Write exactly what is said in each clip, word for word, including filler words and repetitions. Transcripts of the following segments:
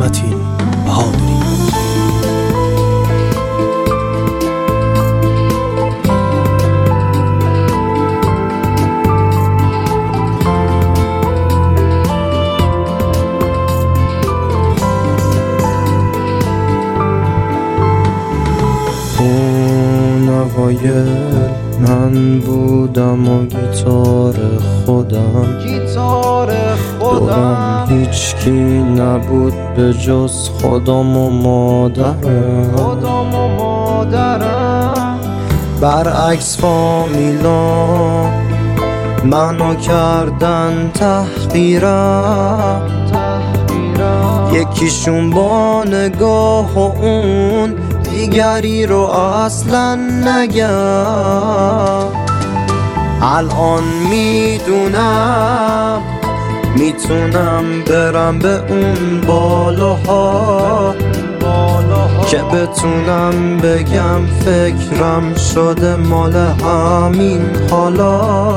متین بهادری. اون اوایل من بودم و گیتار خودم گیتار خودم هیچ کی نبود به جز خودم و مادرم خودم و مادرم برعکس فامیلا منو کردن تحقیرم تحقیرم یکیشون با نگاه و اون دیگری رو اصلا نگم. الان میدونم میتونم برم به اون بالاها که بتونم بگم فکرم شده مال همین حالا.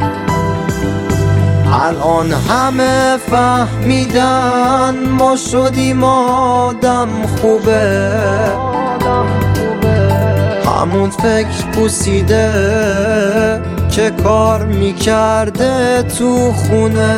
الان همه فهمیدن ما شدیم آدم خوبه، همون فکر پوسیده که کار میکرده تو خونه.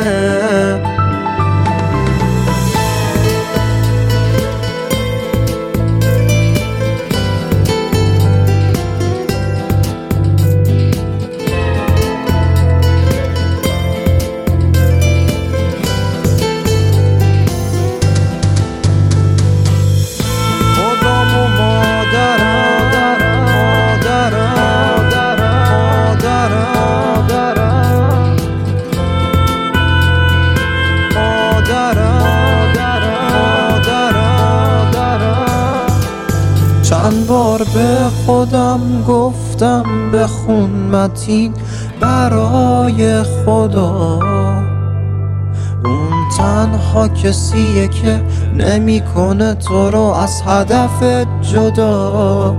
چند بار به خودم گفتم بخون متین برای خدا، اون تنها کسیه که نمیکنه تو رو از هدف جدا.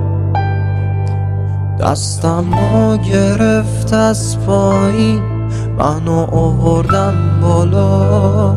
دستم رو گرفت از پایین منو آوردم بالا،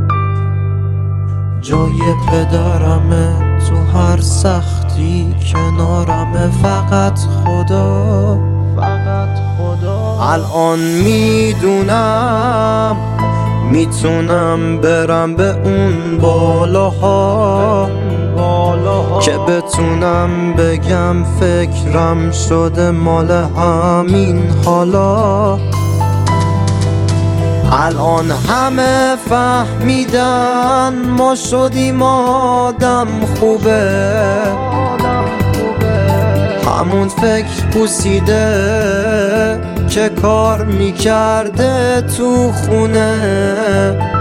جای پدرمه تو هر سختی کنارمه فقط خدا فقط خدا. الان میدونم میتونم برم به اون بالاها که بتونم بگم فکرم شده مال همین حالا. الان همه فهمیدن ما شدیم آدم خوبه، همون فکر پوسیده که کار میکرده تو خونه.